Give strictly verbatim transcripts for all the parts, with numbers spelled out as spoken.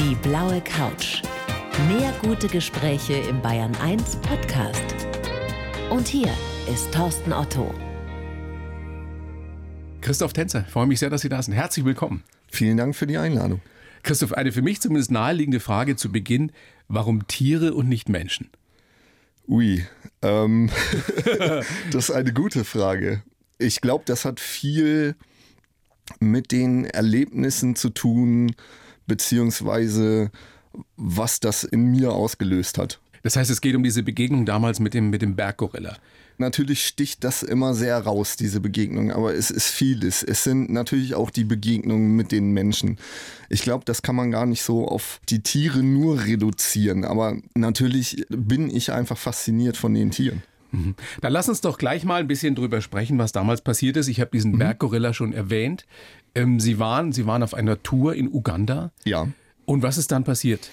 Die blaue Couch. Mehr gute Gespräche im Bayern eins Podcast. Und hier ist Thorsten Otto. Christoph Tänzer, ich freue mich sehr, dass Sie da sind. Herzlich willkommen. Vielen Dank für die Einladung. Christoph, eine für mich zumindest naheliegende Frage zu Beginn. Warum Tiere und nicht Menschen? Ui, ähm, das ist eine gute Frage. Ich glaube, das hat viel mit den Erlebnissen zu tun, beziehungsweise was das in mir ausgelöst hat. Das heißt, es geht um diese Begegnung damals mit dem, mit dem Berggorilla. Natürlich sticht das immer sehr raus, diese Begegnung, aber es ist vieles. Es sind natürlich auch die Begegnungen mit den Menschen. Ich glaube, das kann man gar nicht so auf die Tiere nur reduzieren, aber natürlich bin ich einfach fasziniert von den Tieren. Mhm. Dann lass uns doch gleich mal ein bisschen drüber sprechen, was damals passiert ist. Ich habe diesen mhm. Berggorilla schon erwähnt. Ähm, Sie waren, Sie waren auf einer Tour in Uganda. Ja. Und was ist dann passiert?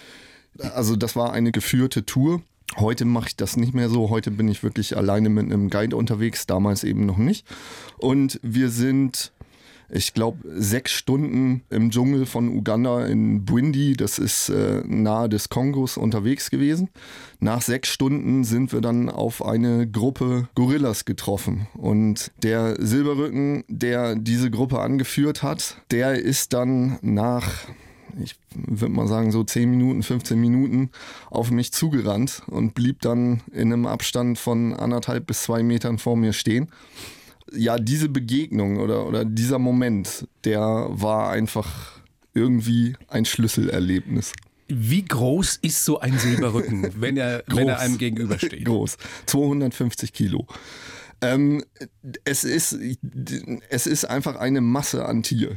Also das war eine geführte Tour. Heute mache ich das nicht mehr so. Heute bin ich wirklich alleine mit einem Guide unterwegs, damals eben noch nicht. Und wir sind, ich glaube, sechs Stunden im Dschungel von Uganda in Bwindi, das ist äh, nahe des Kongos, unterwegs gewesen. Nach sechs Stunden sind wir dann auf eine Gruppe Gorillas getroffen. Und der Silberrücken, der diese Gruppe angeführt hat, der ist dann nach... ich würde mal sagen, so zehn Minuten, fünfzehn Minuten auf mich zugerannt und blieb dann in einem Abstand von anderthalb bis zwei Metern vor mir stehen. Ja, diese Begegnung oder, oder dieser Moment, der war einfach irgendwie ein Schlüsselerlebnis. Wie groß ist so ein Silberrücken, wenn er, wenn er einem gegenübersteht? Groß, zweihundertfünfzig Kilo. Ähm, es ist, es ist einfach eine Masse an Tier.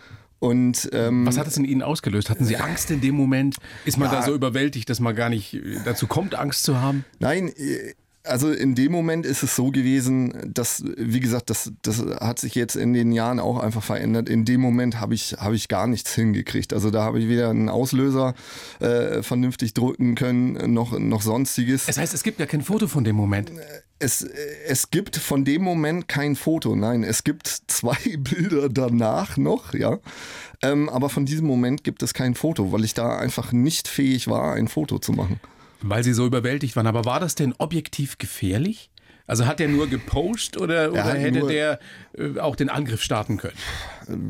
Und, ähm, was hat es in Ihnen ausgelöst? Hatten Sie Angst in dem Moment? Ist man ja, da so überwältigt, dass man gar nicht dazu kommt, Angst zu haben? Nein, also in dem Moment ist es so gewesen, dass, wie gesagt, das, das hat sich jetzt in den Jahren auch einfach verändert. In dem Moment habe ich, habe ich gar nichts hingekriegt. Also da habe ich weder einen Auslöser äh, vernünftig drücken können, noch, noch sonstiges. Das heißt, es gibt ja kein Foto von dem Moment? Es, es gibt von dem Moment kein Foto, nein, es gibt zwei Bilder danach noch, ja, ähm, aber von diesem Moment gibt es kein Foto, weil ich da einfach nicht fähig war, ein Foto zu machen. Weil Sie so überwältigt waren, aber war das denn objektiv gefährlich? Also hat der nur gepostet oder, oder hätte der äh, auch den Angriff starten können? Ähm,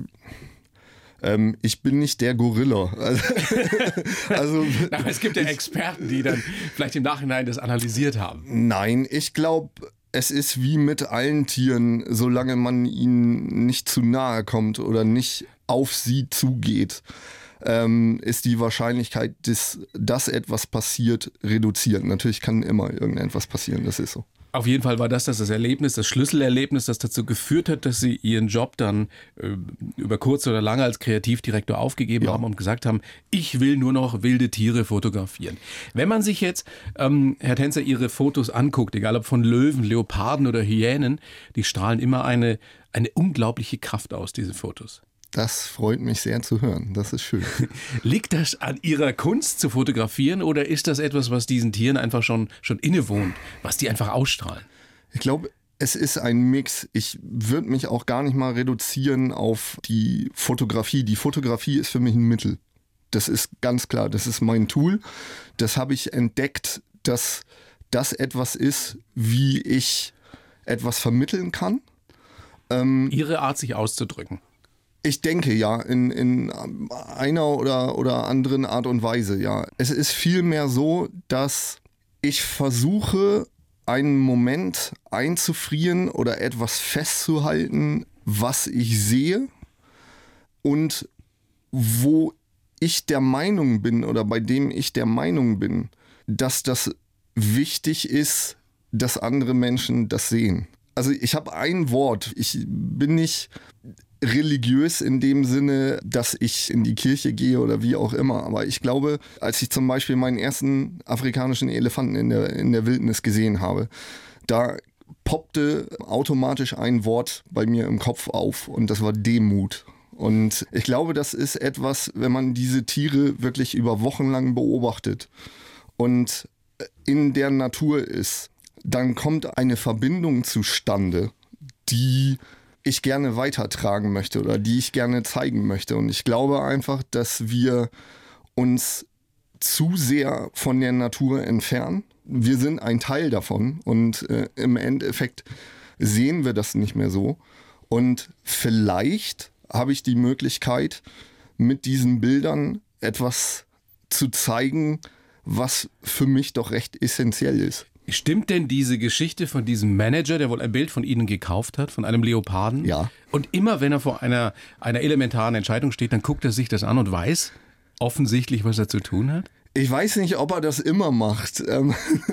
Ähm, ich bin nicht der Gorilla. Also, also, aber es gibt ja Experten, die dann vielleicht im Nachhinein das analysiert haben. Nein, ich glaube, es ist wie mit allen Tieren, solange man ihnen nicht zu nahe kommt oder nicht auf sie zugeht, ähm, ist die Wahrscheinlichkeit, dass, dass etwas passiert, reduziert. Natürlich kann immer irgendetwas passieren, das ist so. Auf jeden Fall war das das, das Erlebnis, das Schlüsselerlebnis, das dazu geführt hat, dass Sie Ihren Job dann äh, über kurz oder lange als Kreativdirektor aufgegeben ja. haben und gesagt haben, ich will nur noch wilde Tiere fotografieren. Wenn man sich jetzt, ähm, Herr Tänzer, Ihre Fotos anguckt, egal ob von Löwen, Leoparden oder Hyänen, die strahlen immer eine, eine unglaubliche Kraft aus, diese Fotos. Das freut mich sehr zu hören. Das ist schön. Liegt das an Ihrer Kunst zu fotografieren oder ist das etwas, was diesen Tieren einfach schon, schon innewohnt, was die einfach ausstrahlen? Ich glaube, es ist ein Mix. Ich würde mich auch gar nicht mal reduzieren auf die Fotografie. Die Fotografie ist für mich ein Mittel. Das ist ganz klar. Das ist mein Tool. Das habe ich entdeckt, dass das etwas ist, wie ich etwas vermitteln kann. Ähm, Ihre Art, sich auszudrücken. Ich denke, ja, in, in einer oder, oder anderen Art und Weise, ja. Es ist vielmehr so, dass ich versuche, einen Moment einzufrieren oder etwas festzuhalten, was ich sehe und wo ich der Meinung bin oder bei dem ich der Meinung bin, dass das wichtig ist, dass andere Menschen das sehen. Also ich habe ein Wort, ich bin nicht religiös in dem Sinne, dass ich in die Kirche gehe oder wie auch immer. Aber ich glaube, als ich zum Beispiel meinen ersten afrikanischen Elefanten in der, in der Wildnis gesehen habe, da poppte automatisch ein Wort bei mir im Kopf auf und das war Demut. Und ich glaube, das ist etwas, wenn man diese Tiere wirklich über Wochen lang beobachtet und in der Natur ist, dann kommt eine Verbindung zustande, die ich gerne weitertragen möchte oder die ich gerne zeigen möchte. Und ich glaube einfach, dass wir uns zu sehr von der Natur entfernen. Wir sind ein Teil davon und äh, im Endeffekt sehen wir das nicht mehr so. Und vielleicht habe ich die Möglichkeit, mit diesen Bildern etwas zu zeigen, was für mich doch recht essentiell ist. Stimmt denn diese Geschichte von diesem Manager, der wohl ein Bild von Ihnen gekauft hat, von einem Leoparden? Ja. Und immer, wenn er vor einer, einer elementaren Entscheidung steht, dann guckt er sich das an und weiß offensichtlich, was er zu tun hat? Ich weiß nicht, ob er das immer macht, ähm,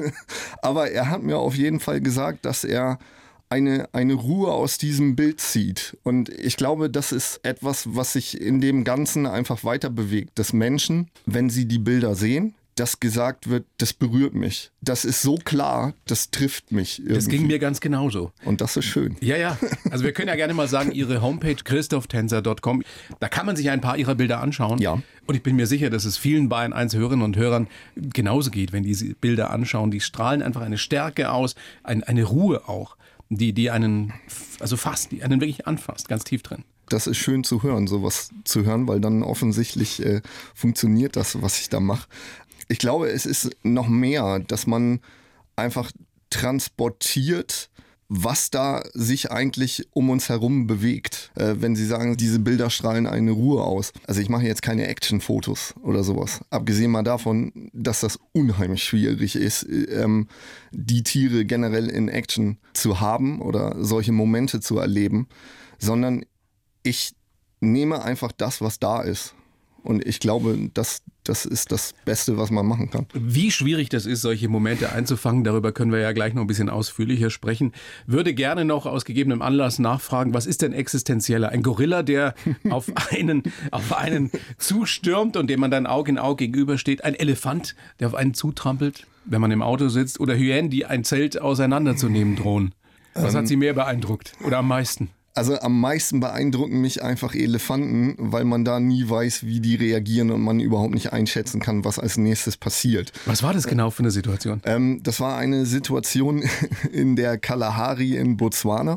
aber er hat mir auf jeden Fall gesagt, dass er eine, eine Ruhe aus diesem Bild zieht. Und ich glaube, das ist etwas, was sich in dem Ganzen einfach weiter bewegt. Dass Menschen, wenn sie die Bilder sehen, dass gesagt wird, das berührt mich. Das ist so klar, das trifft mich irgendwie. Das ging mir ganz genauso. Und das ist schön. Ja, ja. Also wir können ja gerne mal sagen, Ihre Homepage christoph tänzer punkt com, da kann man sich ein paar Ihrer Bilder anschauen. Ja. Und ich bin mir sicher, dass es vielen Bayern eins Hörerinnen und Hörern genauso geht, wenn diese Bilder anschauen. Die strahlen einfach eine Stärke aus, ein, eine Ruhe auch, die, die einen, also fast, die einen wirklich anfasst, ganz tief drin. Das ist schön zu hören, sowas zu hören, weil dann offensichtlich äh, funktioniert das, was ich da mache. Ich glaube, es ist noch mehr, dass man einfach transportiert, was da sich eigentlich um uns herum bewegt. Äh, wenn Sie sagen, diese Bilder strahlen eine Ruhe aus. Also ich mache jetzt keine Actionfotos oder sowas. Abgesehen mal davon, dass das unheimlich schwierig ist, ähm, die Tiere generell in Action zu haben oder solche Momente zu erleben. Sondern ich nehme einfach das, was da ist. Und ich glaube, das, das ist das Beste, was man machen kann. Wie schwierig das ist, solche Momente einzufangen, darüber können wir ja gleich noch ein bisschen ausführlicher sprechen. Würde gerne noch aus gegebenem Anlass nachfragen, was ist denn existenzieller? Ein Gorilla, der auf einen, auf einen zustürmt und dem man dann Auge in Auge gegenübersteht? Ein Elefant, der auf einen zutrampelt, wenn man im Auto sitzt? Oder Hyänen, die ein Zelt auseinanderzunehmen drohen? Was ähm, hat Sie mehr beeindruckt oder am meisten? Also am meisten beeindrucken mich einfach Elefanten, weil man da nie weiß, wie die reagieren und man überhaupt nicht einschätzen kann, was als nächstes passiert. Was war das genau für eine Situation? Ähm, das war eine Situation in der Kalahari in Botswana.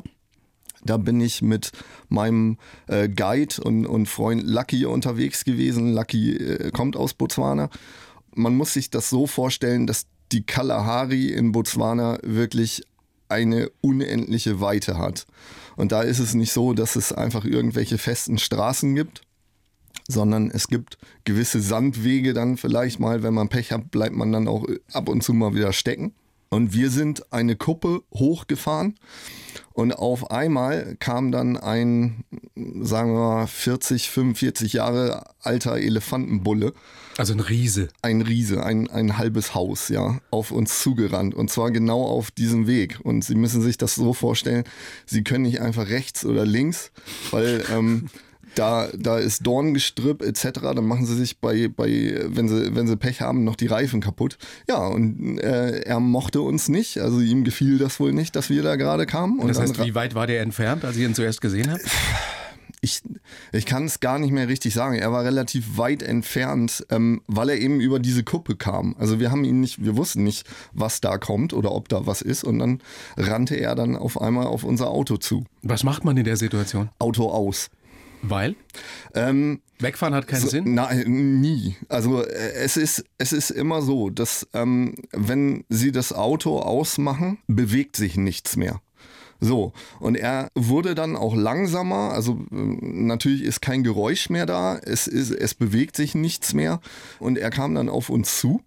Da bin ich mit meinem äh, Guide und, und Freund Lucky unterwegs gewesen. Lucky äh, kommt aus Botswana. Man muss sich das so vorstellen, dass die Kalahari in Botswana wirklich eine unendliche Weite hat. Und da ist es nicht so, dass es einfach irgendwelche festen Straßen gibt, sondern es gibt gewisse Sandwege dann vielleicht mal, wenn man Pech hat, bleibt man dann auch ab und zu mal wieder stecken. Und wir sind eine Kuppe hochgefahren und auf einmal kam dann ein, sagen wir mal, vierzig, fünfundvierzig Jahre alter Elefantenbulle. Also ein Riese. Ein Riese, ein, ein halbes Haus, ja, auf uns zugerannt und zwar genau auf diesem Weg. Und Sie müssen sich das so vorstellen, Sie können nicht einfach rechts oder links, weil ähm, da, da ist Dorngestrüpp et cetera. Dann machen Sie sich bei, bei wenn Sie, wenn Sie Pech haben, noch die Reifen kaputt. Ja, und äh, er mochte uns nicht, also ihm gefiel das wohl nicht, dass wir da gerade kamen. Und das heißt, dann, wie weit war der entfernt, als ihr ihn zuerst gesehen habt? Ich, ich kann es gar nicht mehr richtig sagen. Er war relativ weit entfernt, ähm, weil er eben über diese Kuppe kam. Also wir haben ihn nicht, wir wussten nicht, was da kommt oder ob da was ist. Und dann rannte er dann auf einmal auf unser Auto zu. Was macht man in der Situation? Auto aus. Weil? Ähm, Wegfahren hat keinen so, Sinn? Nein, nie. Also äh, es ist, es ist immer so, dass ähm, wenn Sie das Auto ausmachen, bewegt sich nichts mehr. So, und er wurde dann auch langsamer, also äh, natürlich ist kein Geräusch mehr da, es, ist, es bewegt sich nichts mehr und er kam dann auf uns zu,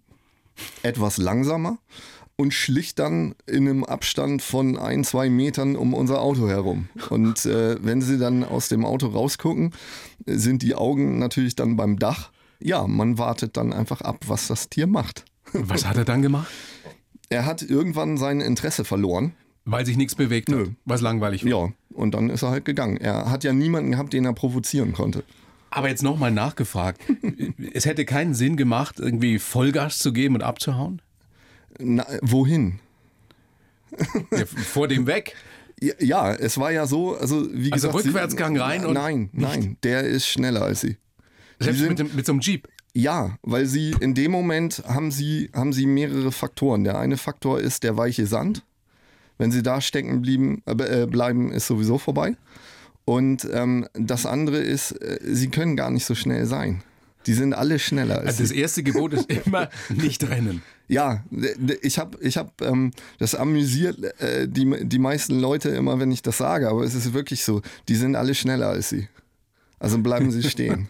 etwas langsamer und schlich dann in einem Abstand von ein, zwei Metern um unser Auto herum. Und äh, wenn Sie dann aus dem Auto rausgucken, sind die Augen natürlich dann beim Dach. Ja, man wartet dann einfach ab, was das Tier macht. Was hat er dann gemacht? Er hat irgendwann sein Interesse verloren. Weil sich nichts bewegt hat, was langweilig war. Ja, und dann ist er halt gegangen. Er hat ja niemanden gehabt, den er provozieren konnte. Aber jetzt nochmal nachgefragt. Es hätte keinen Sinn gemacht, irgendwie Vollgas zu geben und abzuhauen? Na, wohin? Ja, vor dem weg? Ja, ja, es war ja so, also wie also gesagt... Rückwärtsgang sie, rein? Und nein, nein, nicht. Der ist schneller als Sie. Selbst sind, mit, dem, mit so einem Jeep? Ja, weil Sie in dem Moment haben Sie, haben Sie mehrere Faktoren. Der eine Faktor ist der weiche Sand. Wenn Sie da stecken blieben, äh, bleiben, ist sowieso vorbei. Und ähm, das andere ist, äh, Sie können gar nicht so schnell sein. Die sind alle schneller als Also das erste Gebot ist immer nicht rennen. Ja, ich habe ich hab, ähm, das amüsiert äh, die, die meisten Leute immer, wenn ich das sage, aber es ist wirklich so, die sind alle schneller als sie. Also bleiben sie stehen.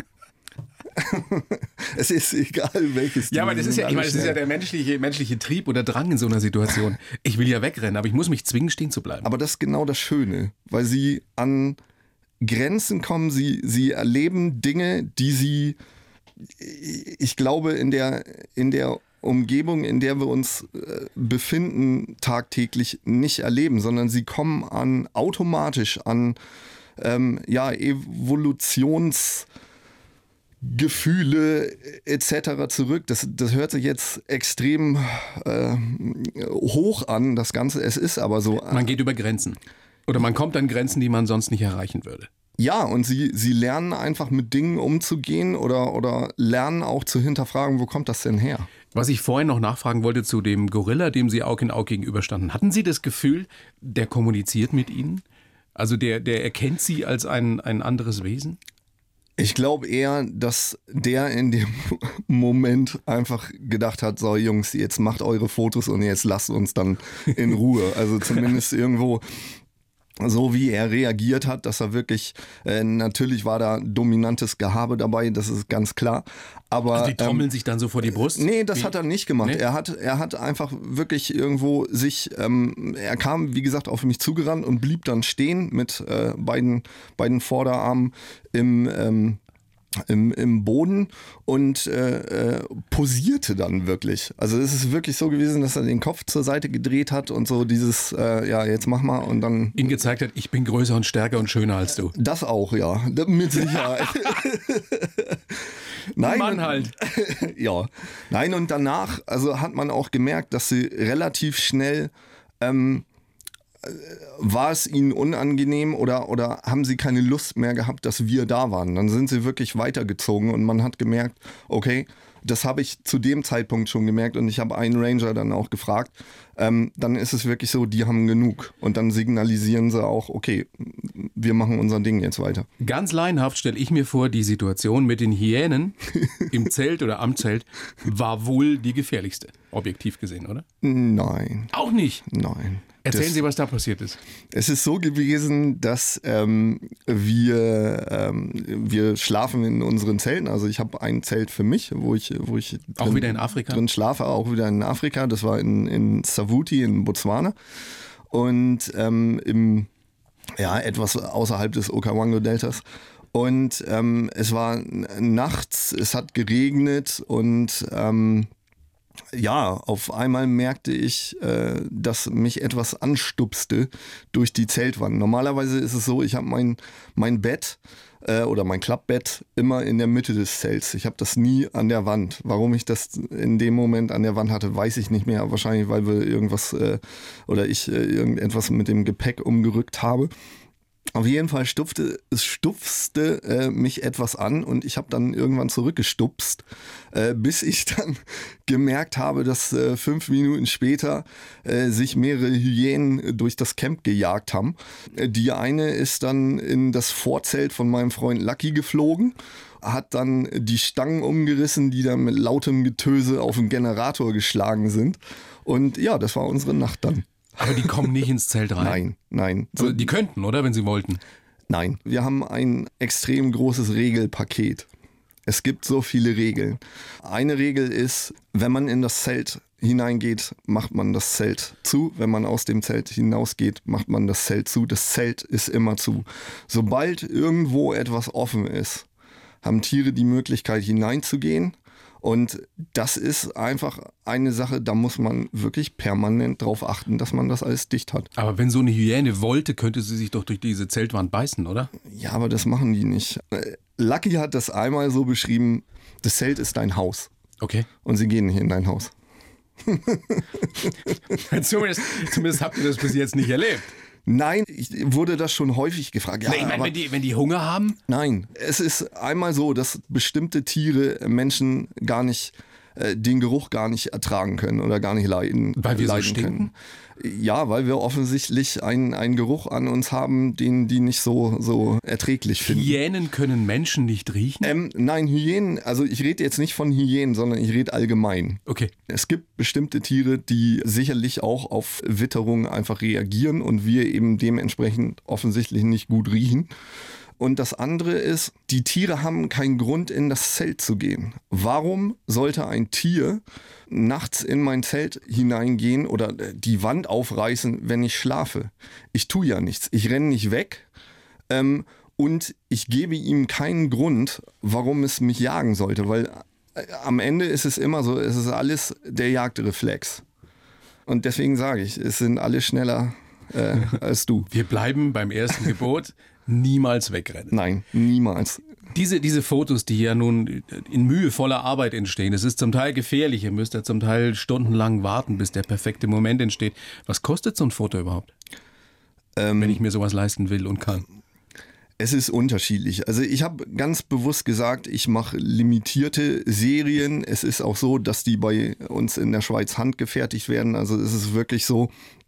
Es ist egal, welches. Ja, aber das ist ja, ich meine, das ist ja der menschliche, menschliche Trieb oder Drang in so einer Situation. Ich will ja wegrennen, aber ich muss mich zwingen, stehen zu bleiben. Aber das ist genau das Schöne, weil sie an Grenzen kommen, sie, sie erleben Dinge, die sie, ich glaube, in der, in der Umgebung, in der wir uns äh, befinden, tagtäglich nicht erleben, sondern sie kommen an automatisch an ähm, ja, Evolutionsgefühle et cetera zurück. Das, das hört sich jetzt extrem äh, hoch an, das Ganze. Es ist aber so. Man geht über Grenzen. Oder man kommt an Grenzen, die man sonst nicht erreichen würde. Ja, und sie, sie lernen einfach mit Dingen umzugehen oder, oder lernen auch zu hinterfragen, wo kommt das denn her? Was ich vorhin noch nachfragen wollte zu dem Gorilla, dem Sie Aug in Aug gegenüberstanden. Hatten Sie das Gefühl, der kommuniziert mit Ihnen? Also der, der erkennt Sie als ein, ein anderes Wesen? Ich glaube eher, dass der in dem Moment einfach gedacht hat, so Jungs, jetzt macht eure Fotos und jetzt lasst uns dann in Ruhe. Also zumindest irgendwo so wie er reagiert hat, dass er wirklich, äh, natürlich war da dominantes Gehabe dabei, das ist ganz klar. Aber, also die trommeln ähm, sich dann so vor die Brust? Nee, das wie? hat er nicht gemacht. Nee? Er hat, er hat einfach wirklich irgendwo sich, ähm, er kam, wie gesagt, auf mich zugerannt und blieb dann stehen mit äh, beiden, beiden Vorderarmen im, ähm, Im, im Boden und äh, äh, posierte dann wirklich. Also es ist wirklich so gewesen, dass er den Kopf zur Seite gedreht hat und so dieses, äh, ja, jetzt mach mal und dann... Ihnen gezeigt hat, ich bin größer und stärker und schöner als du. Das auch, ja, mit Sicherheit. Nein, Mann halt. Ja, nein, und danach, also hat man auch gemerkt, dass sie relativ schnell... Ähm, war es ihnen unangenehm oder, oder haben sie keine Lust mehr gehabt, dass wir da waren? Dann sind sie wirklich weitergezogen und man hat gemerkt, okay, das habe ich zu dem Zeitpunkt schon gemerkt und ich habe einen Ranger dann auch gefragt, ähm, dann ist es wirklich so, die haben genug und dann signalisieren sie auch, okay, wir machen unser Ding jetzt weiter. Ganz laienhaft stelle ich mir vor, die Situation mit den Hyänen im Zelt oder am Zelt war wohl die gefährlichste, objektiv gesehen, oder? Nein. Auch nicht? Nein. Erzählen das, Sie, was da passiert ist. Es ist so gewesen, dass ähm, wir, ähm, wir schlafen in unseren Zelten. Also ich habe ein Zelt für mich, wo ich, wo ich auch drin, wieder in Afrika? drin schlafe, auch wieder in Afrika. Das war in, in Savuti in Botswana. Und ähm, im, ja, etwas außerhalb des Okavango-Deltas. Und ähm, es war nachts, es hat geregnet und ähm, ja, auf einmal merkte ich, äh, dass mich etwas anstupste durch die Zeltwand. Normalerweise ist es so, ich habe mein, mein Bett äh, oder mein Klappbett immer in der Mitte des Zelts. Ich habe das nie an der Wand. Warum ich das in dem Moment an der Wand hatte, weiß ich nicht mehr. Wahrscheinlich, weil wir irgendwas äh, oder ich äh, irgendetwas mit dem Gepäck umgerückt habe. Auf jeden Fall stupfte, es stupste äh, mich etwas an und ich habe dann irgendwann zurückgestupst, äh, bis ich dann gemerkt habe, dass äh, fünf Minuten später äh, sich mehrere Hyänen durch das Camp gejagt haben. Äh, die eine ist dann in das Vorzelt von meinem Freund Lucky geflogen, hat dann die Stangen umgerissen, die dann mit lautem Getöse auf den Generator geschlagen sind. Und ja, das war unsere Nacht dann. Aber die kommen nicht ins Zelt rein? Nein, nein. Also die könnten, oder, wenn sie wollten? Nein, wir haben ein extrem großes Regelpaket. Es gibt so viele Regeln. Eine Regel ist, wenn man in das Zelt hineingeht, macht man das Zelt zu. Wenn man aus dem Zelt hinausgeht, macht man das Zelt zu. Das Zelt ist immer zu. Sobald irgendwo etwas offen ist, haben Tiere die Möglichkeit hineinzugehen. Und das ist einfach eine Sache, da muss man wirklich permanent drauf achten, dass man das alles dicht hat. Aber wenn so eine Hyäne wollte, könnte sie sich doch durch diese Zeltwand beißen, oder? Ja, aber das machen die nicht. Lucky hat das einmal so beschrieben, das Zelt ist dein Haus. Okay. Und sie gehen nicht in dein Haus. zumindest, zumindest habt ihr das bis jetzt nicht erlebt. Nein, ich wurde das schon häufig gefragt. Ja, nee, ich meine, aber wenn die, wenn die Hunger haben? Nein, es ist einmal so, dass bestimmte Tiere Menschen gar nicht äh, den Geruch gar nicht ertragen können oder gar nicht leiden, weil wir leiden so stinken? können. Ja, weil wir offensichtlich einen, einen Geruch an uns haben, den die nicht so, so erträglich finden. Hyänen können Menschen nicht riechen? Ähm, nein, Hyänen, also ich rede jetzt nicht von Hyänen, sondern ich rede allgemein. Okay. Es gibt bestimmte Tiere, die sicherlich auch auf Witterung einfach reagieren und wir eben dementsprechend offensichtlich nicht gut riechen. Und das andere ist, die Tiere haben keinen Grund, in das Zelt zu gehen. Warum sollte ein Tier nachts in mein Zelt hineingehen oder die Wand aufreißen, wenn ich schlafe? Ich tue ja nichts. Ich renne nicht weg ähm, und ich gebe ihm keinen Grund, warum es mich jagen sollte. Weil äh, am Ende ist es immer so, es ist alles der Jagdreflex. Und deswegen sage ich, es sind alle schneller äh, als du. Wir bleiben beim ersten Gebot. Niemals wegrennen. Nein, niemals. Diese, diese Fotos, die ja nun in mühevoller Arbeit entstehen, es ist zum Teil gefährlich, ihr müsst ja zum Teil stundenlang warten, bis der perfekte Moment entsteht. Was kostet so ein Foto überhaupt, ähm, wenn ich mir sowas leisten will und kann? Es ist unterschiedlich. Also ich habe ganz bewusst gesagt, ich mache limitierte Serien. Es ist auch so, dass die bei uns in der Schweiz handgefertigt werden. Also es ist wirklich so,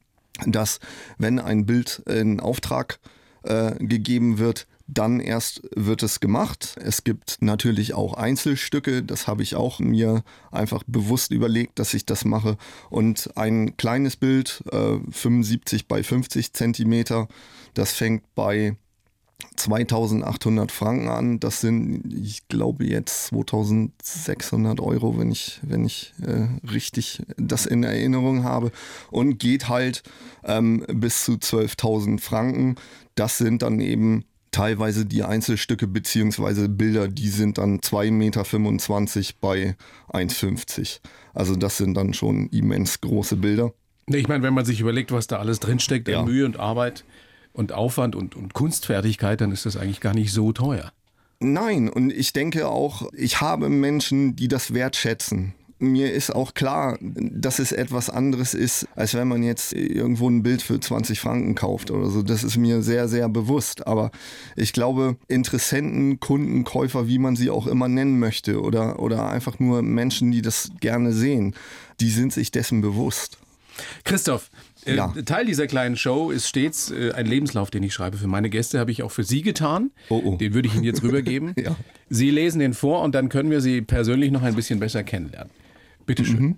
dass wenn ein Bild in Auftrag äh, gegeben wird, dann erst wird es gemacht. Es gibt natürlich auch Einzelstücke, das habe ich auch mir einfach bewusst überlegt, dass ich das mache. Und ein kleines Bild, äh, fünfundsiebzig bei fünfzig Zentimeter, das fängt bei zweitausendachthundert Franken an. Das sind, ich glaube, jetzt zweitausendsechshundert Euro, wenn ich, wenn ich äh, richtig das in Erinnerung habe. Und geht halt ähm, bis zu zwölftausend Franken. Das sind dann eben teilweise die Einzelstücke beziehungsweise Bilder, die sind dann zwei Komma fünfundzwanzig Meter bei eins Komma fünfzig. Also das sind dann schon immens große Bilder. Ich meine, wenn man sich überlegt, was da alles drinsteckt, ja. an Mühe und Arbeit und Aufwand und, und Kunstfertigkeit, dann ist das eigentlich gar nicht so teuer. Nein, und ich denke auch, ich habe Menschen, die das wertschätzen. Mir ist auch klar, dass es etwas anderes ist, als wenn man jetzt irgendwo ein Bild für zwanzig Franken kauft oder so. Das ist mir sehr, sehr bewusst. Aber ich glaube, Interessenten, Kunden, Käufer, wie man sie auch immer nennen möchte, oder, oder einfach nur Menschen, die das gerne sehen, die sind sich dessen bewusst. Christoph, äh, Ja. Teil dieser kleinen Show ist stets äh, ein Lebenslauf, den ich schreibe. Für meine Gäste habe ich auch für Sie getan. Oh, oh. Den würde ich Ihnen jetzt rübergeben. Ja. Sie lesen den vor und dann können wir Sie persönlich noch ein bisschen besser kennenlernen. Bitte schön. Mhm.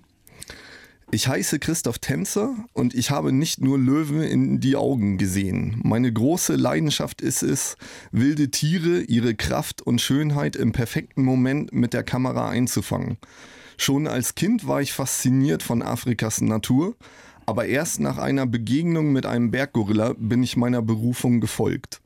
Ich heiße Christoph Tänzer und ich habe nicht nur Löwen in die Augen gesehen. Meine große Leidenschaft ist es, wilde Tiere, ihre Kraft und Schönheit im perfekten Moment mit der Kamera einzufangen. Schon als Kind war ich fasziniert von Afrikas Natur, aber erst nach einer Begegnung mit einem Berggorilla bin ich meiner Berufung gefolgt.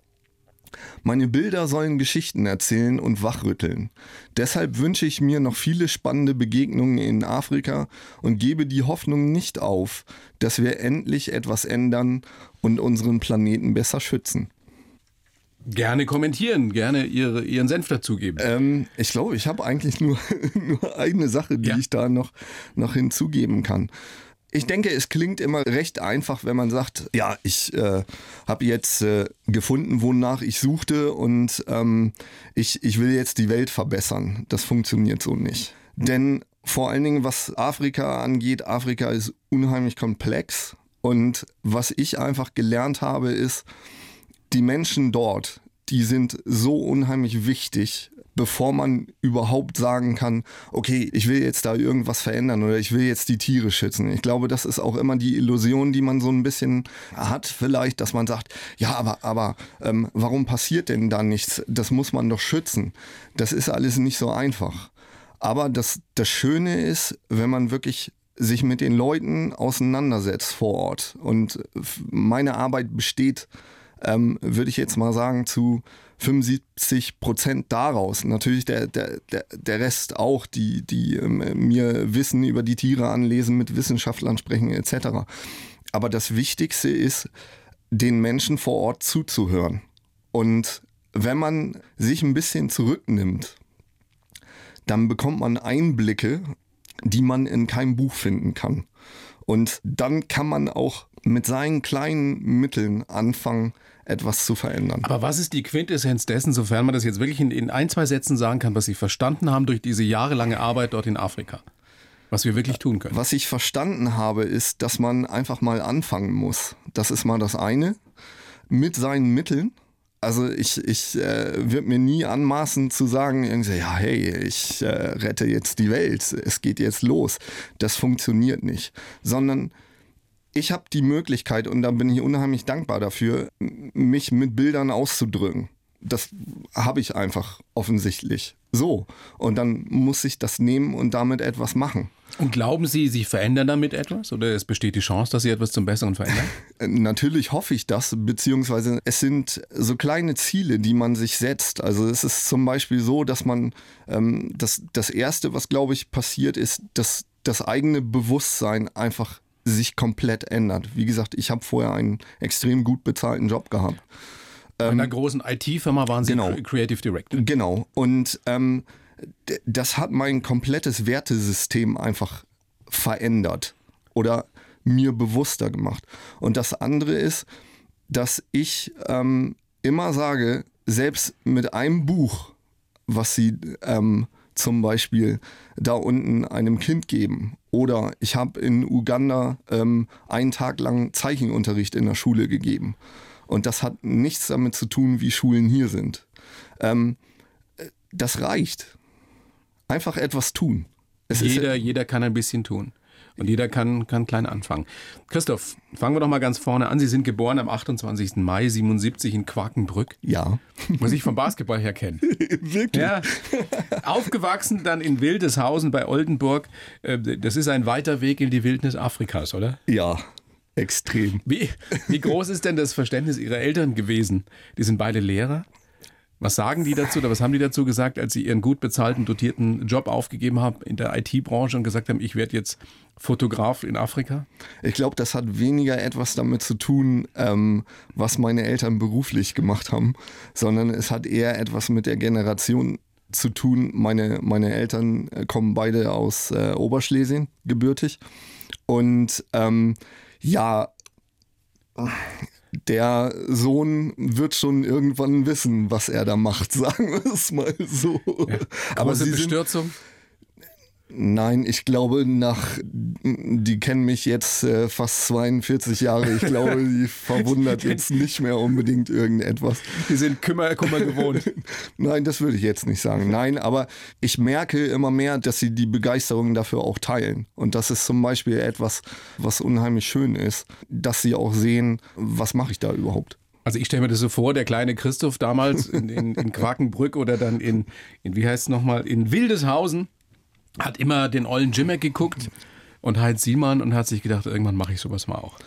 Meine Bilder sollen Geschichten erzählen und wachrütteln. Deshalb wünsche ich mir noch viele spannende Begegnungen in Afrika und gebe die Hoffnung nicht auf, dass wir endlich etwas ändern und unseren Planeten besser schützen. Gerne kommentieren, gerne Ihre, Ihren Senf dazugeben. Ähm, ich glaube, ich habe eigentlich nur, nur eine Sache, die Ja. ich da noch, noch hinzugeben kann. Ich denke, es klingt immer recht einfach, wenn man sagt, ja, ich äh, habe jetzt äh, gefunden, wonach ich suchte und ähm, ich, ich will jetzt die Welt verbessern. Das funktioniert so nicht. Denn vor allen Dingen, was Afrika angeht, Afrika ist unheimlich komplex. Und was ich einfach gelernt habe, ist, die Menschen dort, die sind so unheimlich wichtig, bevor man überhaupt sagen kann, okay, ich will jetzt da irgendwas verändern oder ich will jetzt die Tiere schützen. Ich glaube, das ist auch immer die Illusion, die man so ein bisschen hat vielleicht, dass man sagt, ja, aber, aber ähm, warum passiert denn da nichts? Das muss man doch schützen. Das ist alles nicht so einfach. Aber das, das Schöne ist, wenn man wirklich sich mit den Leuten auseinandersetzt vor Ort. Und meine Arbeit besteht, ähm, würde ich jetzt mal sagen, zu fünfundsiebzig Prozent daraus. Natürlich der, der, der, der Rest auch, die, die ähm, mir Wissen über die Tiere anlesen, mit Wissenschaftlern sprechen et cetera. Aber das Wichtigste ist, den Menschen vor Ort zuzuhören. Und wenn man sich ein bisschen zurücknimmt, dann bekommt man Einblicke, die man in keinem Buch finden kann. Und dann kann man auch mit seinen kleinen Mitteln anfangen, etwas zu verändern. Aber was ist die Quintessenz dessen, sofern man das jetzt wirklich in, in ein, zwei Sätzen sagen kann, was Sie verstanden haben durch diese jahrelange Arbeit dort in Afrika? Was wir wirklich tun können. Was ich verstanden habe, ist, dass man einfach mal anfangen muss. Das ist mal das eine. Mit seinen Mitteln. Also ich, ich äh, würde mir nie anmaßen zu sagen, irgendwie, ja hey, ich äh, rette jetzt die Welt, es geht jetzt los. Das funktioniert nicht. Sondern ich habe die Möglichkeit, und da bin ich unheimlich dankbar dafür, mich mit Bildern auszudrücken. Das habe ich einfach offensichtlich. So. Und dann muss ich das nehmen und damit etwas machen. Und glauben Sie, Sie verändern damit etwas? Oder es besteht die Chance, dass Sie etwas zum Besseren verändern? Natürlich hoffe ich das, beziehungsweise es sind so kleine Ziele, die man sich setzt. Also es ist zum Beispiel so, dass man, ähm, das, das Erste, was glaube ich passiert, ist, dass das eigene Bewusstsein einfach sich komplett ändert. Wie gesagt, ich habe vorher einen extrem gut bezahlten Job gehabt. In einer großen I T-Firma waren Sie genau. Creative Director. Genau. Und ähm, d- das hat mein komplettes Wertesystem einfach verändert oder mir bewusster gemacht. Und das andere ist, dass ich ähm, immer sage, selbst mit einem Buch, was Sie ähm, zum Beispiel da unten einem Kind geben, oder ich habe in Uganda ähm, einen Tag lang Zeichenunterricht in der Schule gegeben. Und das hat nichts damit zu tun, wie Schulen hier sind. Ähm, das reicht. Einfach etwas tun. Es jeder, ist, jeder kann ein bisschen tun. Und jeder kann, kann klein anfangen. Christoph, fangen wir doch mal ganz vorne an. Sie sind geboren am achtundzwanzigsten Mai siebenundsiebzig in Quakenbrück. Ja. Was ich vom Basketball her kenne. Wirklich? Ja. Aufgewachsen dann in Wildeshausen bei Oldenburg. Das ist ein weiter Weg in die Wildnis Afrikas, oder? Ja. Extrem. Wie, wie groß ist denn das Verständnis Ihrer Eltern gewesen? Die sind beide Lehrer. Was sagen die dazu oder was haben die dazu gesagt, als Sie Ihren gut bezahlten, dotierten Job aufgegeben haben in der I T-Branche und gesagt haben, ich werde jetzt Fotograf in Afrika? Ich glaube, das hat weniger etwas damit zu tun, ähm, was meine Eltern beruflich gemacht haben, sondern es hat eher etwas mit der Generation zu tun. Meine, meine Eltern kommen beide aus äh, Oberschlesien, gebürtig. Und ähm, ja, der Sohn wird schon irgendwann wissen, was er da macht, sagen wir es mal so. Ja. Aber Sie Bestürzung? Sind, nein, ich glaube, nach, die kennen mich jetzt äh, fast zweiundvierzig Jahre. Ich glaube, die verwundert jetzt nicht mehr unbedingt irgendetwas. Die sind Kümmer, Kummer gewohnt. Nein, das würde ich jetzt nicht sagen. Nein, aber ich merke immer mehr, dass sie die Begeisterung dafür auch teilen. Und das ist zum Beispiel etwas, was unheimlich schön ist, dass sie auch sehen, was mache ich da überhaupt. Also ich stelle mir das so vor, der kleine Christoph damals in, in, in Quakenbrück oder dann in, in wie heißt es nochmal, in Wildeshausen, hat immer den ollen Jimmick geguckt und Heinz Sielmann und hat sich gedacht, irgendwann mache ich sowas mal auch.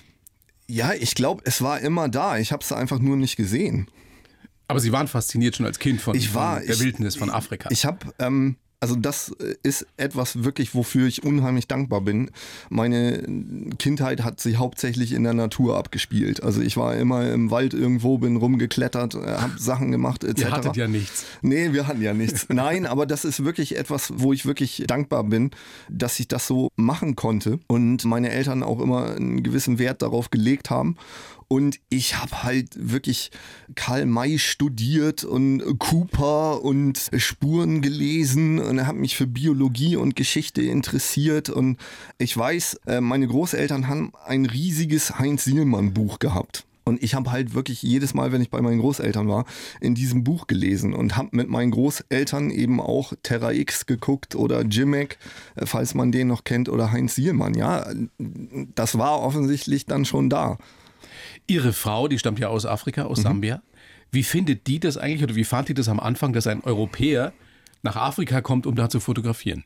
Ja, ich glaube, es war immer da. Ich habe es einfach nur nicht gesehen. Aber Sie waren fasziniert schon als Kind von, ich war, von der ich, Wildnis, von Afrika. Ich, ich habe, ähm, also das ist etwas wirklich, wofür ich unheimlich dankbar bin. Meine Kindheit hat sich hauptsächlich in der Natur abgespielt. Also ich war immer im Wald irgendwo, bin rumgeklettert, habe Sachen gemacht et cetera. Ihr hattet ja nichts. Nee, wir hatten ja nichts. Nein, aber das ist wirklich etwas, wo ich wirklich dankbar bin, dass ich das so machen konnte und meine Eltern auch immer einen gewissen Wert darauf gelegt haben. Und ich habe halt wirklich Karl May studiert und Cooper und Spuren gelesen und habe mich für Biologie und Geschichte interessiert. Und ich weiß, meine Großeltern haben ein riesiges Heinz-Sielmann-Buch gehabt. Und ich habe halt wirklich jedes Mal, wenn ich bei meinen Großeltern war, in diesem Buch gelesen und habe mit meinen Großeltern eben auch Terra X geguckt oder Jimmick, falls man den noch kennt, oder Heinz Sielmann. Ja, das war offensichtlich dann schon da. Ihre Frau, die stammt ja aus Afrika, aus mhm. Sambia. Wie findet die das eigentlich oder wie fand die das am Anfang, dass ein Europäer nach Afrika kommt, um da zu fotografieren?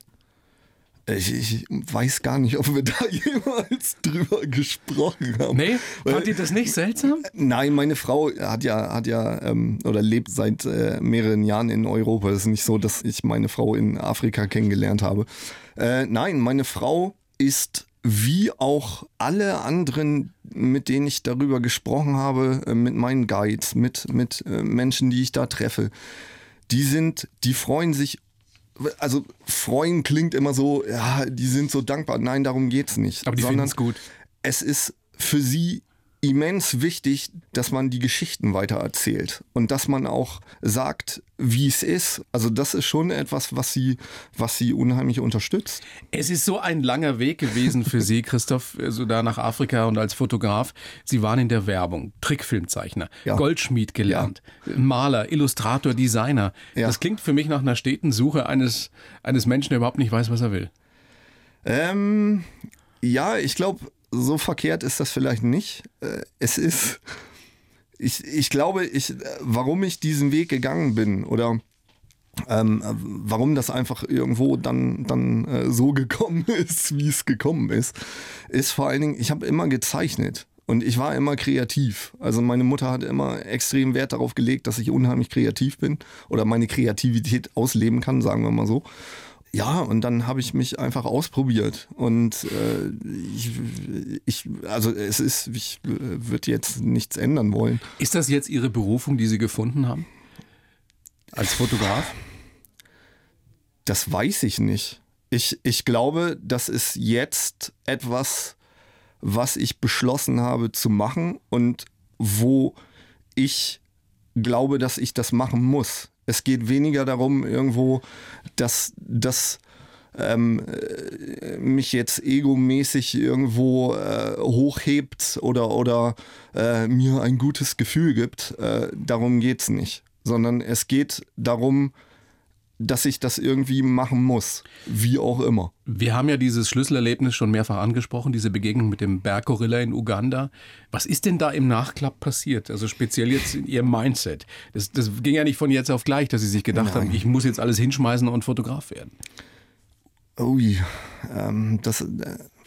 Ich, ich weiß gar nicht, ob wir da jemals drüber gesprochen haben. Nee, fand ihr das nicht seltsam? Nein, meine Frau hat ja, hat ja ähm, oder lebt seit äh, mehreren Jahren in Europa. Es ist nicht so, dass ich meine Frau in Afrika kennengelernt habe. Äh, nein, meine Frau ist wie auch alle anderen, mit denen ich darüber gesprochen habe, mit meinen Guides, mit, mit Menschen, die ich da treffe, die sind, die freuen sich, also freuen klingt immer so, ja, die sind so dankbar. Nein, darum geht's nicht. Aber die finden es gut. Es ist für sie immens wichtig, dass man die Geschichten weitererzählt und dass man auch sagt, wie es ist. Also das ist schon etwas, was sie, was sie unheimlich unterstützt. Es ist so ein langer Weg gewesen für Sie, Christoph, so da nach Afrika und als Fotograf. Sie waren in der Werbung, Trickfilmzeichner, ja. Goldschmied gelernt, ja. Maler, Illustrator, Designer. Ja. Das klingt für mich nach einer steten Suche eines, eines Menschen, der überhaupt nicht weiß, was er will. Ähm, ja, ich glaube, so verkehrt ist das vielleicht nicht. Es ist, ich, ich glaube, ich, warum ich diesen Weg gegangen bin oder ähm, warum das einfach irgendwo dann, dann äh, so gekommen ist, wie es gekommen ist, ist vor allen Dingen, ich habe immer gezeichnet. Und ich war immer kreativ. Also meine Mutter hat immer extrem Wert darauf gelegt, dass ich unheimlich kreativ bin oder meine Kreativität ausleben kann, sagen wir mal so. Ja, und dann habe ich mich einfach ausprobiert und äh, ich, ich, also es ist, ich würde jetzt nichts ändern wollen. Ist das jetzt Ihre Berufung, die Sie gefunden haben? Als Fotograf? Das weiß ich nicht. Ich, ich glaube, das ist jetzt etwas, was ich beschlossen habe zu machen und wo ich glaube, dass ich das machen muss. Es geht weniger darum, irgendwo, dass das ähm, mich jetzt egomäßig irgendwo äh, hochhebt oder, oder äh, mir ein gutes Gefühl gibt. Äh, darum geht's nicht. Sondern es geht darum, dass ich das irgendwie machen muss, wie auch immer. Wir haben ja dieses Schlüsselerlebnis schon mehrfach angesprochen, diese Begegnung mit dem Berggorilla in Uganda. Was ist denn da im Nachklapp passiert? Also speziell jetzt in Ihrem Mindset. Das, das ging ja nicht von jetzt auf gleich, dass Sie sich gedacht Nein. haben, ich muss jetzt alles hinschmeißen und Fotograf werden. Ui, ähm, das... Äh,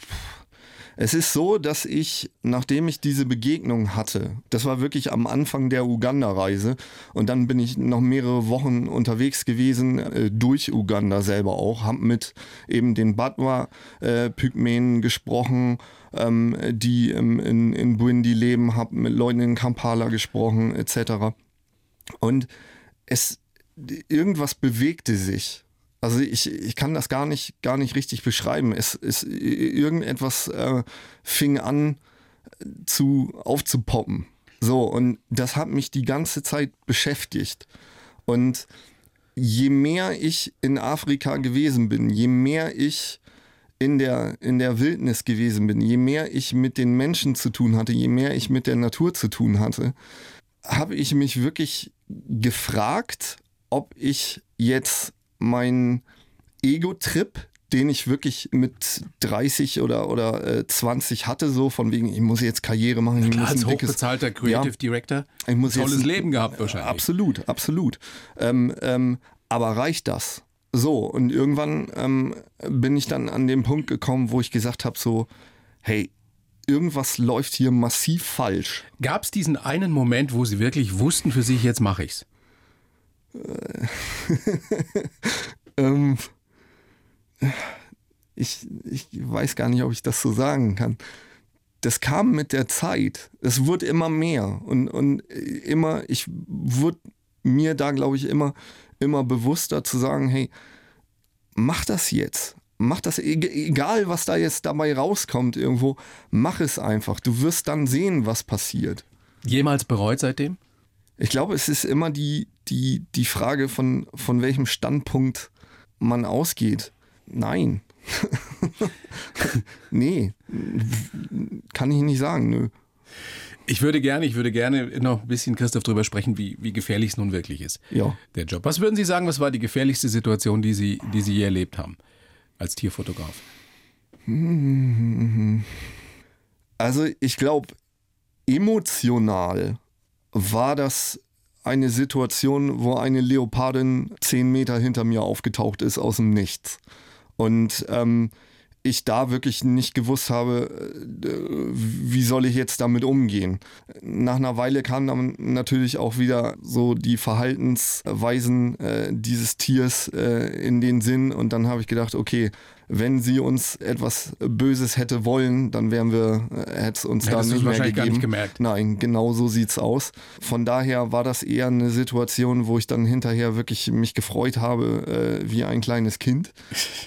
Es ist so, dass ich, nachdem ich diese Begegnung hatte, das war wirklich am Anfang der Uganda-Reise und dann bin ich noch mehrere Wochen unterwegs gewesen, äh, durch Uganda selber auch, habe mit eben den Batwa-Pygmäen äh, gesprochen, ähm, die ähm, in, in Burundi leben, habe mit Leuten in Kampala gesprochen et cetera. Und es, irgendwas bewegte sich. Also ich, ich kann das gar nicht, gar nicht richtig beschreiben. Es, es, irgendetwas äh, fing an zu, aufzupoppen. So, und das hat mich die ganze Zeit beschäftigt. Und je mehr ich in Afrika gewesen bin, je mehr ich in der, in der Wildnis gewesen bin, je mehr ich mit den Menschen zu tun hatte, je mehr ich mit der Natur zu tun hatte, habe ich mich wirklich gefragt, ob ich jetzt mein Ego-Trip, den ich wirklich mit dreißig oder, oder äh, zwanzig hatte, so von wegen, ich muss jetzt Karriere machen. Ich Klar, muss als ein dickes, hochbezahlter Creative ja, Director, ich muss tolles jetzt, Leben gehabt wahrscheinlich. Absolut, absolut. Ähm, ähm, aber reicht das? So, und irgendwann ähm, bin ich dann an den Punkt gekommen, wo ich gesagt habe so, hey, irgendwas läuft hier massiv falsch. Gab es diesen einen Moment, wo Sie wirklich wussten für sich, jetzt mache ich's? ähm, ich, ich weiß gar nicht, ob ich das so sagen kann. Das kam mit der Zeit. Es wurde immer mehr und, und immer, ich wurde mir da, glaube ich, immer, immer bewusster zu sagen, hey, mach das jetzt. Mach das, egal was da jetzt dabei rauskommt irgendwo, mach es einfach. Du wirst dann sehen, was passiert. Jemals bereut seitdem? Ich glaube, es ist immer die, die, die Frage, von, von welchem Standpunkt man ausgeht. Nein. Nee. Kann ich nicht sagen, nö. Ich würde gerne, ich würde gerne noch ein bisschen, Christoph, darüber sprechen, wie, wie gefährlich es nun wirklich ist, ja. der Job. Was würden Sie sagen, was war die gefährlichste Situation, die Sie, die Sie je erlebt haben als Tierfotograf? Also ich glaube, emotional war das eine Situation, wo eine Leopardin zehn Meter hinter mir aufgetaucht ist aus dem Nichts. Und ähm, ich da wirklich nicht gewusst habe, wie soll ich jetzt damit umgehen. Nach einer Weile kamen dann natürlich auch wieder so die Verhaltensweisen äh, dieses Tiers äh, in den Sinn und dann habe ich gedacht, okay, wenn sie uns etwas Böses hätte wollen, dann wären wir, hätte es uns da nicht mehr gegeben. Gar nicht gemerkt. Nein, genau so sieht's aus. Von daher war das eher eine Situation, wo ich dann hinterher wirklich mich gefreut habe, äh, wie ein kleines Kind.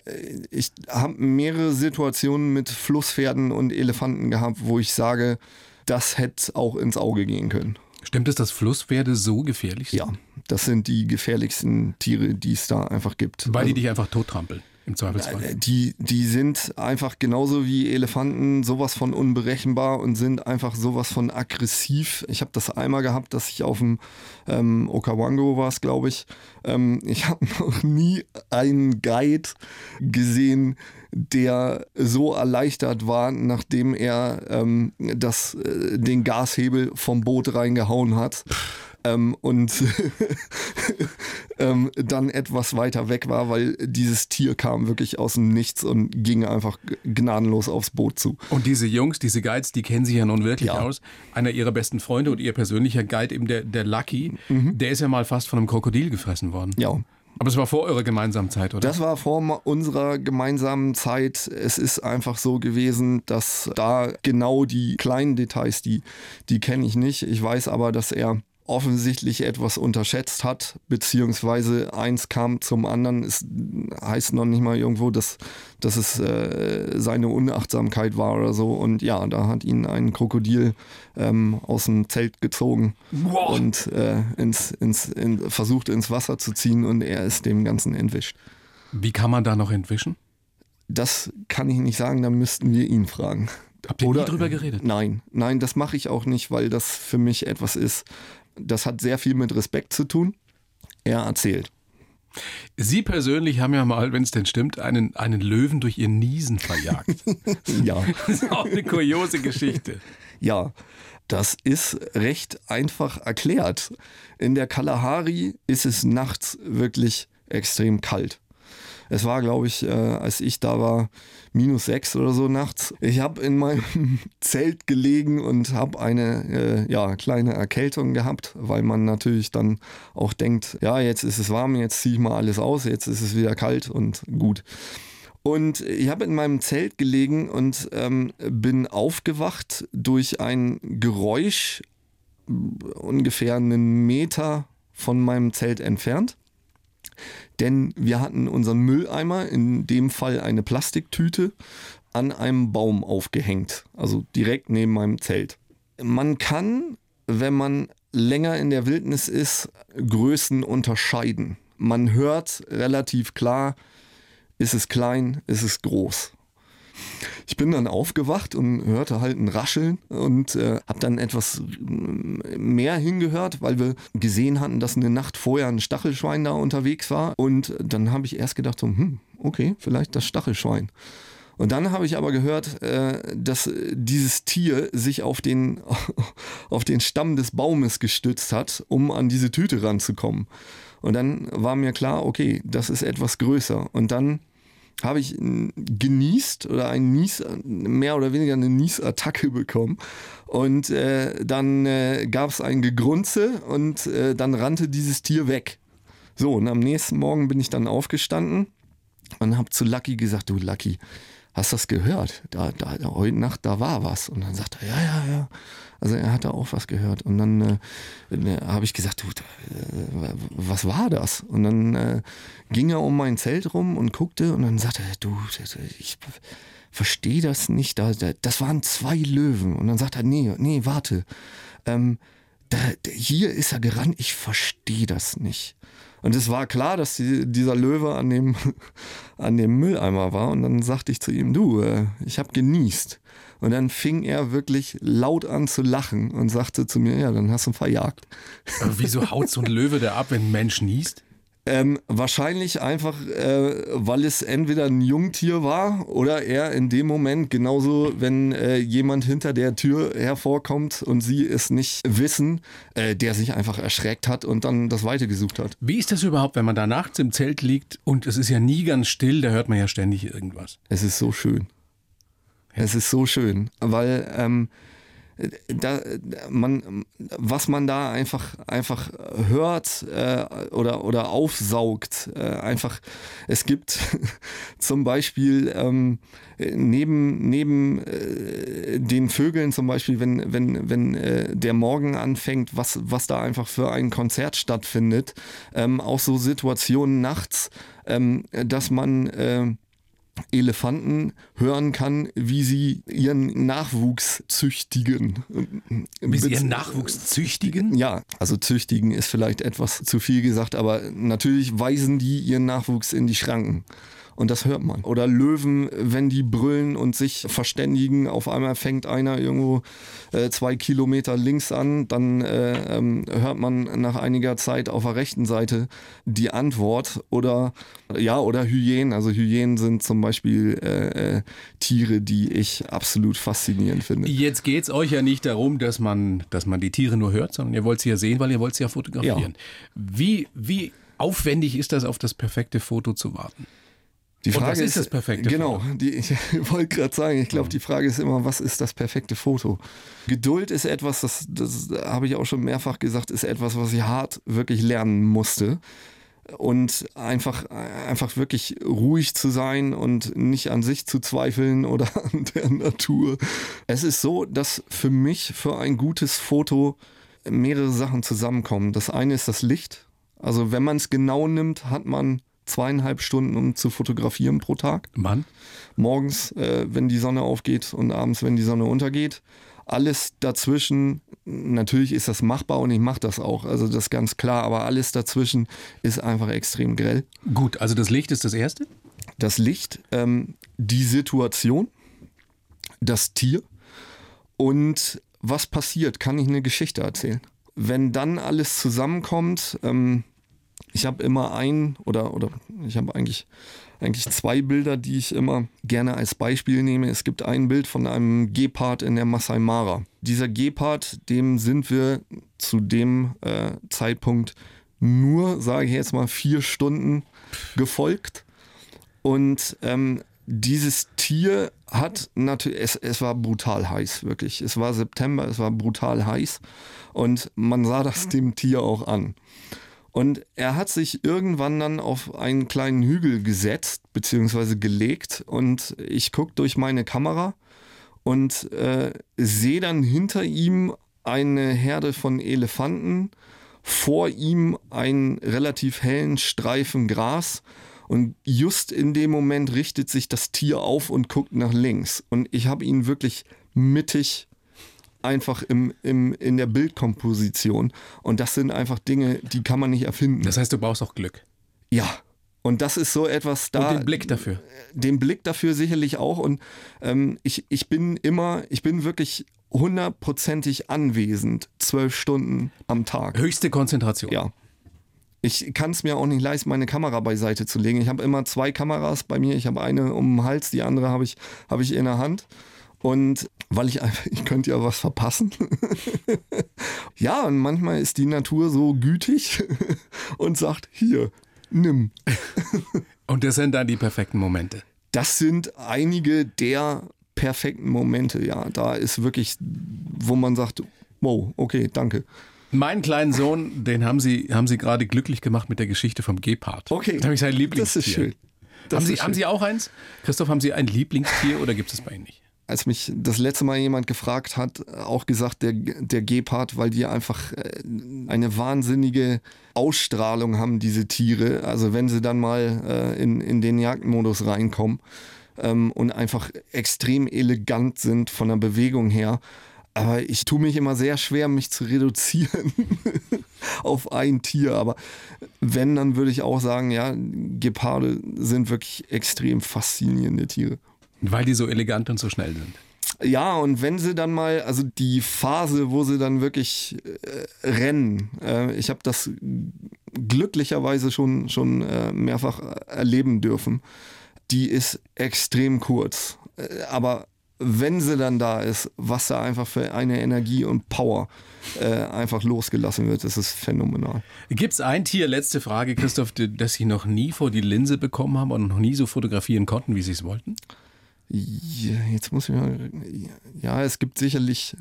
Ich habe mehrere Situationen mit Flusspferden und Elefanten gehabt, wo ich sage, das hätte auch ins Auge gehen können. Stimmt es, dass Flusspferde so gefährlich sind? Ja, das sind die gefährlichsten Tiere, die es da einfach gibt. Weil also, die dich einfach tottrampeln, im Zweifelsfall. Die, die sind einfach genauso wie Elefanten sowas von unberechenbar und sind einfach sowas von aggressiv. Ich habe das einmal gehabt, dass ich auf dem ähm, Okavango war es, glaube ich. Ähm, ich habe noch nie einen Guide gesehen, der so erleichtert war, nachdem er ähm, das, äh, den Gashebel vom Boot reingehauen hat. Ähm, und ähm, dann etwas weiter weg war, weil dieses Tier kam wirklich aus dem Nichts und ging einfach gnadenlos aufs Boot zu. Und diese Jungs, diese Guides, die kennen sich ja nun wirklich Ja. aus. Einer ihrer besten Freunde und ihr persönlicher Guide, eben der, der Lucky, mhm. der ist ja mal fast von einem Krokodil gefressen worden. Ja. Aber es war vor eurer gemeinsamen Zeit, oder? Das war vor unserer gemeinsamen Zeit. Es ist einfach so gewesen, dass da genau die kleinen Details, die, die kenne ich nicht. Ich weiß aber, dass er offensichtlich etwas unterschätzt hat, beziehungsweise eins kam zum anderen. Es heißt noch nicht mal irgendwo, dass, dass es äh, seine Unachtsamkeit war oder so. Und ja, da hat ihn ein Krokodil ähm, aus dem Zelt gezogen wow. und äh, ins, ins, in, versucht ins Wasser zu ziehen und er ist dem Ganzen entwischt. Wie kann man da noch entwischen? Das kann ich nicht sagen, da müssten wir ihn fragen. Habt ihr Oder, nie drüber geredet? Nein, nein, das mache ich auch nicht, weil das für mich etwas ist, das hat sehr viel mit Respekt zu tun. Er erzählt. Sie persönlich haben ja mal, wenn es denn stimmt, einen, einen Löwen durch ihr Niesen verjagt. Ja. Das ist auch eine kuriose Geschichte. Ja, das ist recht einfach erklärt. In der Kalahari ist es nachts wirklich extrem kalt. Es war, glaube ich, äh, als ich da war, minus sechs oder so nachts. Ich habe in meinem Zelt gelegen und habe eine äh, ja, kleine Erkältung gehabt, weil man natürlich dann auch denkt, ja, jetzt ist es warm, jetzt ziehe ich mal alles aus, jetzt ist es wieder kalt und gut. Und ich habe in meinem Zelt gelegen und ähm, bin aufgewacht durch ein Geräusch ungefähr einen Meter von meinem Zelt entfernt. Denn wir hatten unseren Mülleimer, in dem Fall eine Plastiktüte, an einem Baum aufgehängt. Also direkt neben meinem Zelt. Man kann, wenn man länger in der Wildnis ist, Größen unterscheiden. Man hört relativ klar, ist es klein, ist es groß. Ich bin dann aufgewacht und hörte halt ein Rascheln und äh, habe dann etwas mehr hingehört, weil wir gesehen hatten, dass eine Nacht vorher ein Stachelschwein da unterwegs war. Und dann habe ich erst gedacht, so, hm, okay, vielleicht das Stachelschwein. Und dann habe ich aber gehört, äh, dass dieses Tier sich auf den, auf den Stamm des Baumes gestützt hat, um an diese Tüte ranzukommen. Und dann war mir klar, okay, das ist etwas größer. Und dann habe ich genießt oder ein Nies, mehr oder weniger eine Niesattacke bekommen. Und äh, dann äh, gab es ein Gegrunze und äh, dann rannte dieses Tier weg. So, und am nächsten Morgen bin ich dann aufgestanden und habe zu Lucky gesagt, du Lucky, hast du das gehört? Da, da, heute Nacht, da war was. Und dann sagt er, ja, ja, ja. Also er hatte auch was gehört. Und dann äh, habe ich gesagt, du, äh, was war das? Und dann äh, ging er um mein Zelt rum und guckte und dann sagte er, du, ich verstehe das nicht. Da, das waren zwei Löwen. Und dann sagt er, nee, nee, warte. Ähm, da, hier ist er gerannt, ich verstehe das nicht. Und es war klar, dass die, dieser Löwe an dem, an dem Mülleimer war. Und dann sagte ich zu ihm, du, äh, ich habe genießt. Und dann fing er wirklich laut an zu lachen und sagte zu mir, ja, dann hast du ihn verjagt. Aber wieso haut so ein Löwe da ab, wenn ein Mensch niest? Ähm, wahrscheinlich einfach, äh, weil es entweder ein Jungtier war oder er in dem Moment, genauso wenn äh, jemand hinter der Tür hervorkommt und sie es nicht wissen, äh, der sich einfach erschreckt hat und dann das Weite gesucht hat. Wie ist das überhaupt, wenn man da nachts im Zelt liegt und es ist ja nie ganz still, da hört man ja ständig irgendwas? Es ist so schön. Ja. Es ist so schön, weil ähm, da, man, was man da einfach, einfach hört äh, oder, oder aufsaugt, äh, einfach, es gibt zum Beispiel ähm, neben, neben äh, den Vögeln zum Beispiel, wenn, wenn, wenn äh, der Morgen anfängt, was, was da einfach für ein Konzert stattfindet, ähm, auch so Situationen nachts, ähm, dass man äh, Elefanten hören kann, wie sie ihren Nachwuchs züchtigen. Wie sie ihren Nachwuchs züchtigen? Ja, also züchtigen ist vielleicht etwas zu viel gesagt, aber natürlich weisen die ihren Nachwuchs in die Schranken. Und das hört man. Oder Löwen, wenn die brüllen und sich verständigen, auf einmal fängt einer irgendwo äh, zwei Kilometer links an, dann äh, ähm, hört man nach einiger Zeit auf der rechten Seite die Antwort. Oder ja, oder Hyänen. Also Hyänen sind zum Beispiel äh, äh, Tiere, die ich absolut faszinierend finde. Jetzt geht es euch ja nicht darum, dass man, dass man die Tiere nur hört, sondern ihr wollt sie ja sehen, weil ihr wollt sie ja fotografieren. Ja. Wie, wie aufwendig ist das, auf das perfekte Foto zu warten? Die Frage und was ist, ist das perfekte genau, Foto? Die, ich wollte gerade sagen, ich glaube, die Frage ist immer, was ist das perfekte Foto? Geduld ist etwas, das, das habe ich auch schon mehrfach gesagt, ist etwas, was ich hart wirklich lernen musste. Und einfach, einfach wirklich ruhig zu sein und nicht an sich zu zweifeln oder an der Natur. Es ist so, dass für mich für ein gutes Foto mehrere Sachen zusammenkommen. Das eine ist das Licht. Also wenn man es genau nimmt, hat man zweieinhalb Stunden, um zu fotografieren pro Tag. Wann? Morgens, äh, wenn die Sonne aufgeht und abends, wenn die Sonne untergeht. Alles dazwischen, natürlich ist das machbar und ich mache das auch, also das ist ganz klar, aber alles dazwischen ist einfach extrem grell. Gut, also das Licht ist das Erste? Das Licht, ähm, die Situation, das Tier und was passiert, kann ich eine Geschichte erzählen. Wenn dann alles zusammenkommt, ähm, ich habe immer ein oder, oder ich habe eigentlich, eigentlich zwei Bilder, die ich immer gerne als Beispiel nehme. Es gibt ein Bild von einem Gepard in der Masai Mara. Dieser Gepard, dem sind wir zu dem äh, Zeitpunkt nur, sage ich jetzt mal, vier Stunden gefolgt. Und ähm, dieses Tier hat natürlich, es, es war brutal heiß, wirklich. Es war September, es war brutal heiß und man sah das dem Tier auch an. Und er hat sich irgendwann dann auf einen kleinen Hügel gesetzt, beziehungsweise gelegt und ich gucke durch meine Kamera und äh, sehe dann hinter ihm eine Herde von Elefanten, vor ihm einen relativ hellen Streifen Gras und just in dem Moment richtet sich das Tier auf und guckt nach links und ich habe ihn wirklich mittig einfach im, im, in der Bildkomposition. Und das sind einfach Dinge, die kann man nicht erfinden. Das heißt, du brauchst auch Glück. Ja. Und das ist so etwas da. Und den Blick dafür. Den Blick dafür sicherlich auch. Und ähm, ich, ich bin immer, ich bin wirklich hundertprozentig anwesend, zwölf Stunden am Tag. Höchste Konzentration. Ja. Ich kann es mir auch nicht leisten, meine Kamera beiseite zu legen. Ich habe immer zwei Kameras bei mir. Ich habe eine um den Hals, die andere habe ich, habe ich in der Hand. Und weil ich einfach, ich könnte ja was verpassen. Ja, und manchmal ist die Natur so gütig und sagt, hier, nimm. Und das sind dann die perfekten Momente. Das sind einige der perfekten Momente, ja. Da ist wirklich, wo man sagt, wow, okay, danke. Meinen kleinen Sohn, den haben Sie, haben Sie gerade glücklich gemacht mit der Geschichte vom Gepard. Okay, das habe ich sein Lieblingstier. Das ist schön. Das haben, Sie, ist haben schön. Sie auch eins? Christoph, haben Sie ein Lieblingstier oder gibt es bei Ihnen nicht? Als mich das letzte Mal jemand gefragt hat, auch gesagt, der, der Gepard, weil die einfach eine wahnsinnige Ausstrahlung haben, diese Tiere. Also wenn sie dann mal äh, in, in den Jagdmodus reinkommen ähm, und einfach extrem elegant sind von der Bewegung her. Aber ich tue mich immer sehr schwer, mich zu reduzieren auf ein Tier. Aber wenn, dann würde ich auch sagen, ja, Geparde sind wirklich extrem faszinierende Tiere. Weil die so elegant und so schnell sind. Ja, und wenn sie dann mal, also die Phase, wo sie dann wirklich äh, rennen, äh, ich habe das glücklicherweise schon, schon äh, mehrfach erleben dürfen, die ist extrem kurz. Äh, aber wenn sie dann da ist, was da einfach für eine Energie und Power äh, einfach losgelassen wird, das ist phänomenal. Gibt es ein Tier, letzte Frage, Christoph, das Sie noch nie vor die Linse bekommen haben und noch nie so fotografieren konnten, wie Sie es wollten? Ja, jetzt muss ich mal. Ja, es gibt sicherlich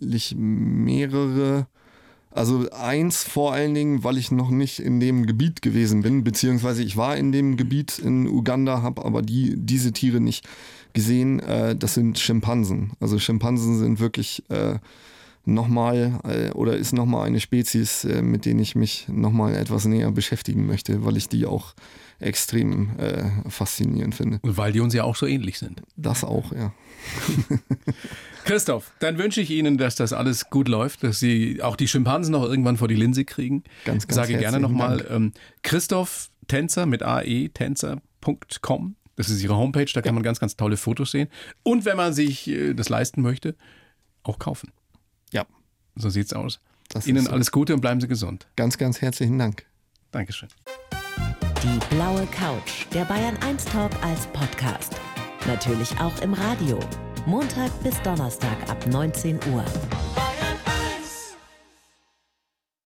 mehrere. Also eins vor allen Dingen, weil ich noch nicht in dem Gebiet gewesen bin, beziehungsweise ich war in dem Gebiet in Uganda, habe aber die, diese Tiere nicht gesehen. Äh, das sind Schimpansen. Also Schimpansen sind wirklich äh, nochmal äh, oder ist nochmal eine Spezies, äh, mit denen ich mich nochmal etwas näher beschäftigen möchte, weil ich die auch extrem äh, faszinierend finde. Und weil die uns ja auch so ähnlich sind. Das auch, ja. Christoph, dann wünsche ich Ihnen, dass das alles gut läuft, dass Sie auch die Schimpansen noch irgendwann vor die Linse kriegen. Ganz, ganz Sage gerne nochmal ähm, Christoph Tänzer mit A E, tänzer punkt com. Das ist Ihre Homepage, da kann ja. man ganz, ganz tolle Fotos sehen. Und wenn man sich äh, das leisten möchte, auch kaufen. Ja. So sieht's aus. Das Ihnen so. alles Gute und bleiben Sie gesund. Ganz, ganz herzlichen Dank. Dankeschön. Die blaue Couch, der Bayern eins Talk als Podcast. Natürlich auch im Radio. Montag bis Donnerstag ab neunzehn Uhr.